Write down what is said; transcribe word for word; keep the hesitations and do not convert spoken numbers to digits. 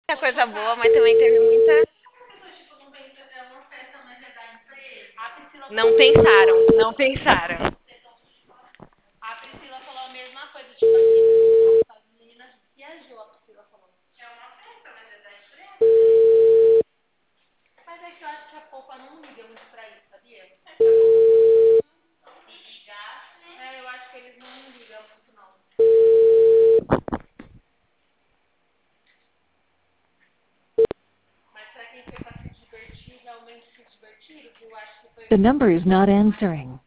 Muita coisa boa, mas também teve muita. Não pensaram, não pensaram. The number is not answering.